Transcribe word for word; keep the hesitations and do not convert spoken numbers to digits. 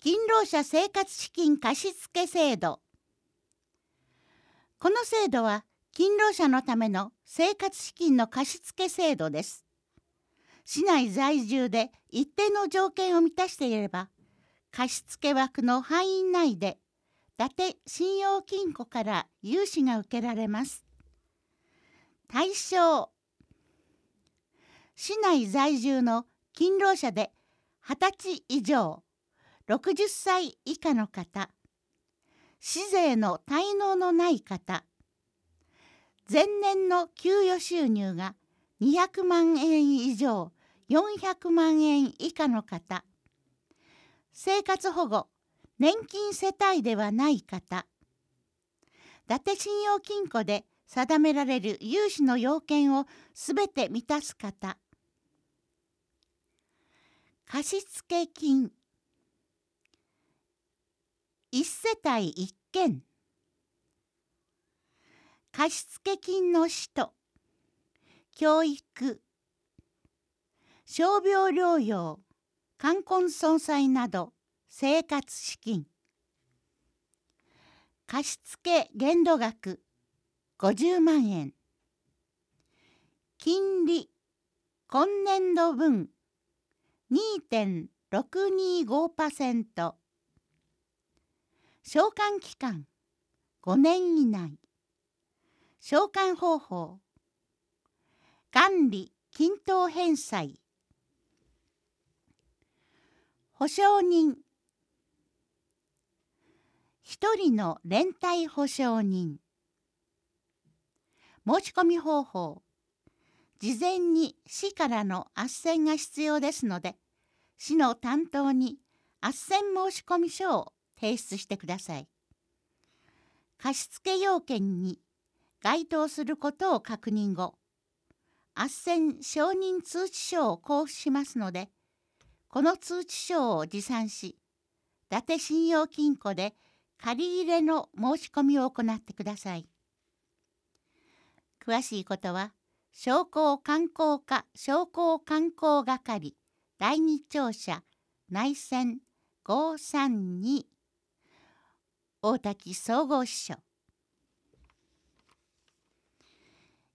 勤労者生活資金貸付制度。この制度は勤労者のための生活資金の貸付制度です。市内在住で一定の条件を満たしていれば、貸付枠の範囲内で伊達信用金庫から融資が受けられます。対象、市内在住の勤労者ではたち以上、ろくじゅっさい以下の方、市税の滞納のない方、前年の給与収入がにひゃくまんえん以上、よんひゃくまんえん以下の方、生活保護、年金世帯ではない方、伊達信用金庫で定められる融資の要件をすべて満たす方、貸付金、一世帯一件、貸付金の使途、教育、傷病療養、冠婚葬祭など生活資金、貸付限度額ごじゅうまんえん、金利今年度分 にてんろくにごパーセント、償還期間ごねん以内、償還方法、元利均等返済、保証人、一人の連帯保証人、申し込み方法、事前に市からの斡旋が必要ですので、市の担当に斡旋申込書を提出してください。貸付要件に該当することを確認後、斡旋承認通知書を交付しますので、この通知書を持参し、伊達信用金庫で借入の申し込みを行ってください。詳しいことは、商工観光課商工観光係だいに庁舎内線ごさんに大滝総合支所。